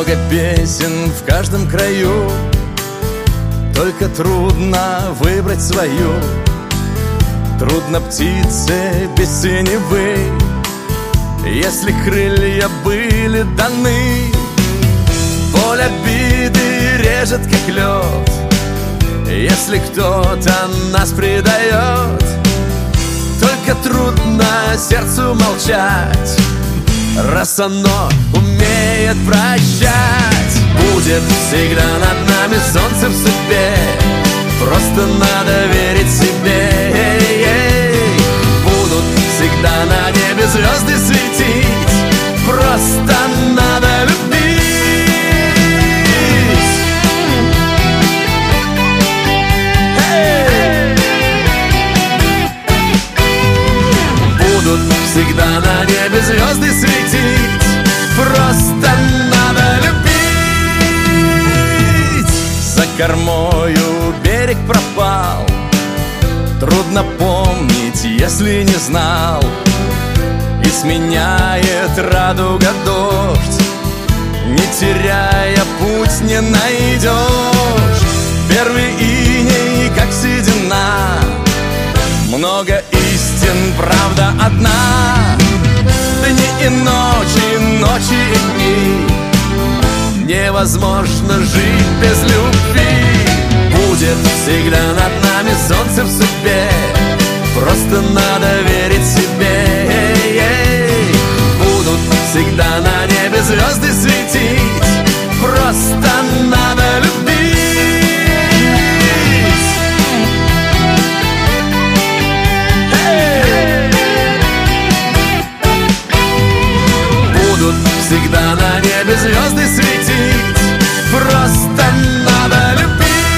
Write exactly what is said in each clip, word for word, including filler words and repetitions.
Много песен в каждом краю, только трудно выбрать свою. Трудно птице без синевы, если крылья были даны. Боль обиды режет, как лед, если кто-то нас предает. Только трудно сердцу молчать, раз оно умеет прощать. Будет всегда над нами солнце в судьбе, просто надо верить себе. Будут всегда на небе звезды светить, просто надо любить. Будут всегда на небе звезды светить, просто надо любить. За кормою берег пропал, трудно помнить, если не знал. И сменяет радуга дождь, не теряя путь не найдешь. Первый иней, как седина, много истин, правда одна. Дни и ночи, ночи и дни, невозможно жить без любви. Будет всегда над нами солнце в судьбе, просто надо верить себе. Будут всегда на небе звезды светить, просто надо любить. Будут всегда на небе звезды светить, просто надо любить.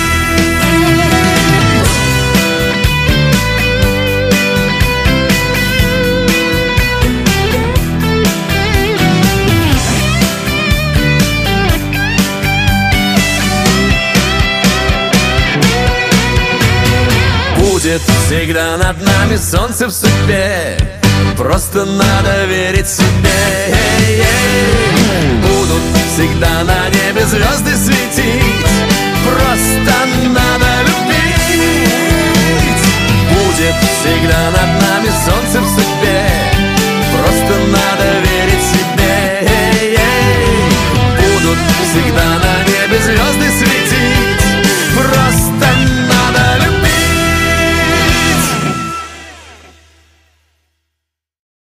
Будет всегда над нами солнце в судьбе, просто надо верить себе. Будут всегда на небе звезды светить, просто надо любить. Будет всегда над нами солнце в судьбе, просто надо верить себе. Будут всегда на небе звезды светить,